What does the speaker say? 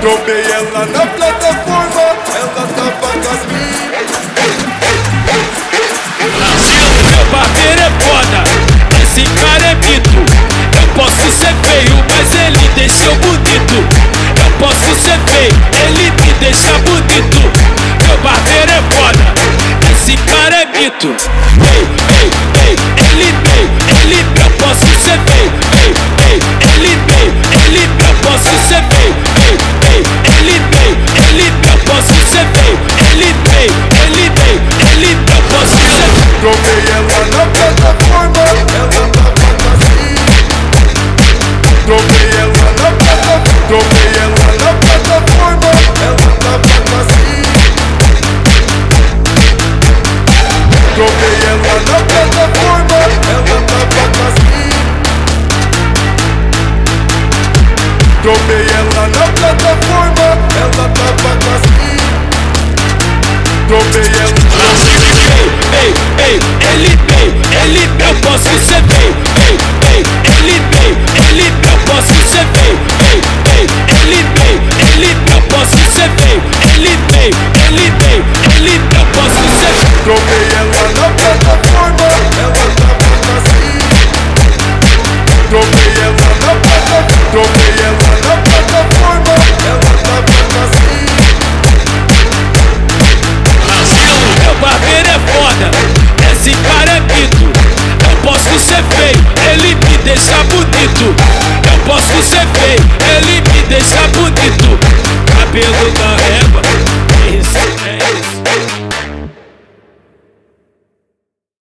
Tropei ela na plataforma, ela tava com as minas. Meu barbeiro é foda, esse cara é mito. Eu posso ser feio, mas ele deixa eu bonito. Eu posso ser feio, ele me deixa bonito. Meu barbeiro é foda, esse cara é mito. Ei, ei, ei, ele, eu posso ser feio. Ei, ei, ele, eu posso ser feio. Ei, ei, ele, eu posso ser feio. Ele, eu posso ser feio. Tropei ela na plataforma, ela tava com as minas. Tropei ela na plataforma, tropei ela na plataforma, ela tava com as minas. Tropei ela na plataforma, ela tava com as minas. Tropei ela na plataforma, ela tava com as minas. Tropei ela. Ei, ei, ele, eu posso ser feio. Ei, ei, ele, eu posso ser feio. Ei, ei, ele, eu posso ser feio. Ele, eu posso ser feio. Tropei ela na plataforma, ela tava com as minas. Tropei ela na plataforma, tropei ela na plataforma, ela tava com as minas. Meu barbeiro é foda, esse cara é mito. Eu posso ser feio, ele me deixa bonito. Eu posso ser feio, ele me deixa bonito. Cabelo da